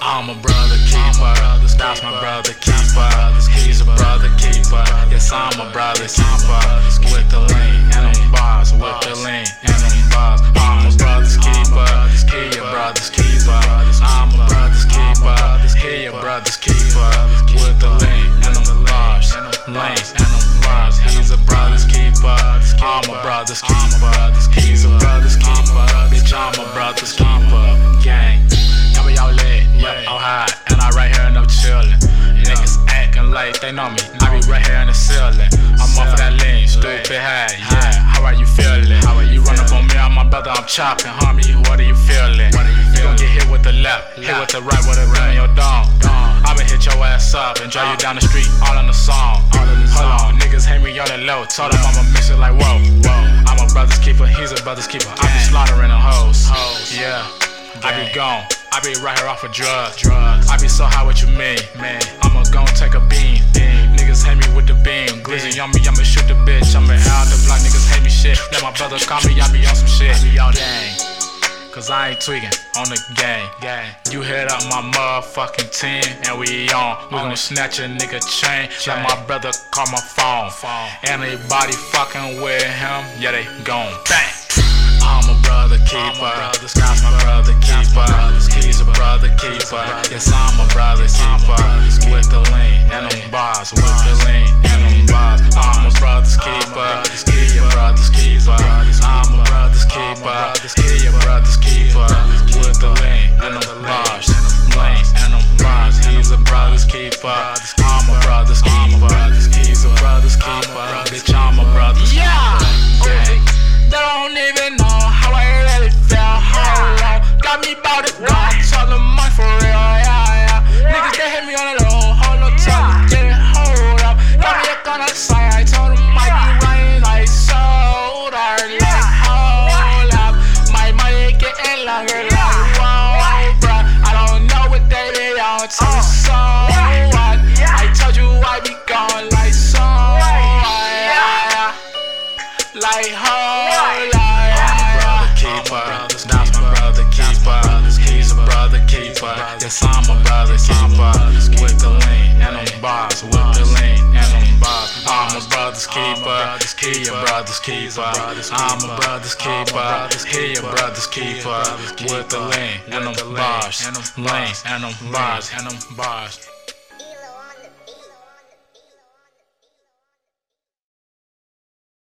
I'm a brother keeper, that's my brother keeper. He's a brother keeper, yes I'm a brother keeper. With the lean and them bars, with the lean and them bars. I'm a brother's keeper, he your brother's keeper. I'm a brother's keeper, he your brother's keeper. With the lean and them bars, lean and them bars. He's a brother's keeper, I'm a brother's keeper. He's a brother's keeper, bitch I'm a brother's keeper. Gang. Y'all lit, yep, I'm high, and I right here and I'm chillin'. Niggas actin' like they know me, I be right here in the ceiling. I'm off of that lean, stupid high, yeah, how are you feelin'? You run up on me, I'm my brother, I'm choppin', homie, what are you feelin'? You gon' get hit with the left, hit with the right, with a rim in your dome. I'ma hit your ass up and drive you down the street, all on the song. Hold on, niggas hate me on the low, told them I'ma mix it like whoa. I'm a brother's keeper, he's a brother's keeper. I be slaughtering them hoes, yeah, I be gone. I be right here off of drugs. I be so high, what you mean? Man, I'ma gon' take a beam. Niggas hate me with the beam. Glizzy on me, I'ma shoot the bitch. I'ma out the block, niggas hate me shit. Let my brother call me, I be on some shit. Gang. Cause I ain't tweaking on the gang. You hit up my motherfucking team and we on. We gon' snatch a nigga chain. Let my brother call my phone. Anybody fucking with him, yeah they gon' bang. I'm a brother keeper, that's my brother keeper. He's a brother keeper, yes I'm a brother keeper. With the lean and them bars, with the lean and them bars. I'm a brother's keeper, he your brother's keeper. I'm a brother's keeper, he your brother's keeper. With the lean and them bars, lean and them bars. He's a brother's keeper, I'm a brother's keeper. He's a brother's keeper, bitch I'm a brother's keeper. They don't even know how I really feel. Hold on, got me bout it, gone. Tell them I'm for real, yeah. Niggas they hit me on the low, hold up, tell me get it, hold up. Got me a gun on the side, I told them I be running like soda. Like hold up, my money getting longer like whoa, bruh. I don't know what they be on, tell me so what. I told you I be gone like so like hold up. That's my brother keeper. He's a brother keeper. Yes, I'm a brother keeper. With the lean and them bars, with the lean and them bars. I'm a brother's keeper. He your brother's keeper. I'm a brother's keeper. He your brother's keeper. With the lean and them bars, lean and them bars.